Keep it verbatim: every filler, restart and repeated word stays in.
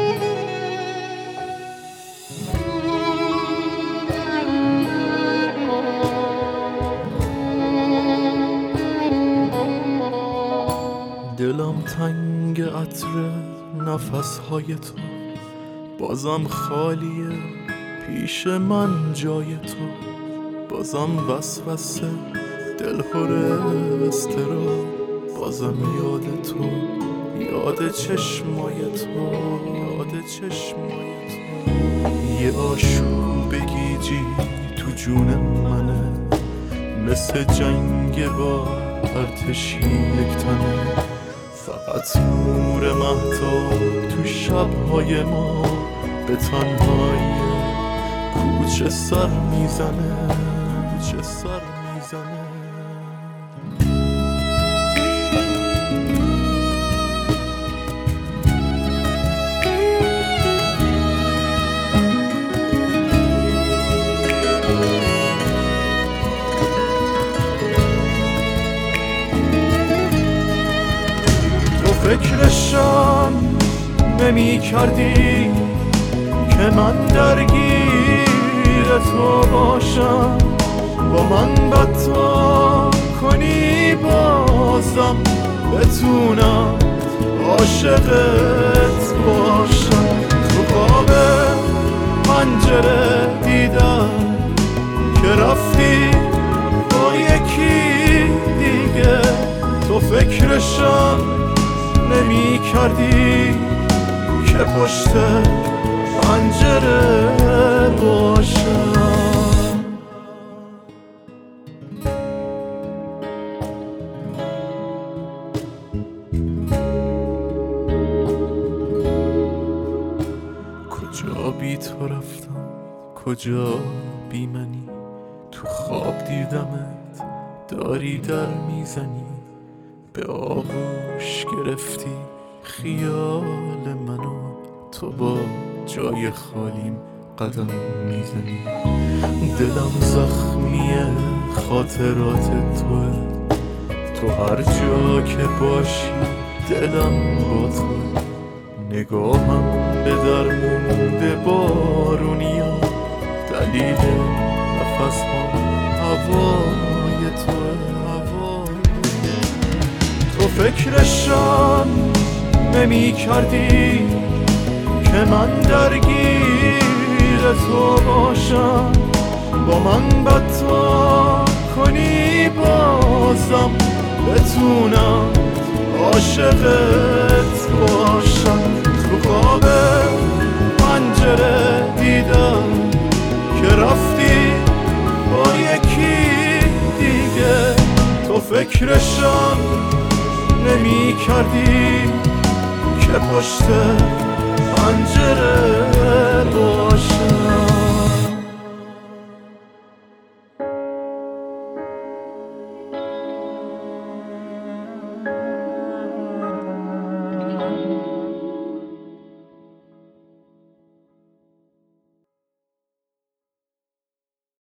دلم تنگ عطر نفسهای تو، بازم خالیه پیش من جای تو. بازم وسوسه دلخور استرا، بازم یاد تو، یاد چشمای تو، یاد چشمای تو. یه آشوب گیجی تو جون منه، مثل جنگ با ارتشی یک تنه. فقط نور مهتاب تو شبهای ما به تنهایی کوچه سر میزنه، کوچه سر میزنه. فکرشم نمی کردی که من درگیر تو باشم، با من بتا کنی بازم بتونم عاشقت باشم. تو خواب پنجره دیدم که رفتی با یکی دیگه. تو فکرشم نمی کردی که پشت پنجره باشم. کجا بی تو رفتم، کجا بی منی؟ تو خواب دیدمت داری در میزنی، به آغوش گرفتی خیال منو. تو با جای خالیم قدم میزنی. دلم زخمیه خاطرات توه، تو هر جا که باشی دلم با تو. نگاهم به در مونده بارونیا، دلیل نفس ها هوای توه. تو فکرشم نمی کردی که من درگیر تو باشم، با من بتا کنی بازم بتونم عاشقت باشم. تو خواب پنجره دیدم که رفتی با یکی دیگه. تو فکرشم نمی کردی که پشت پنجره باشم.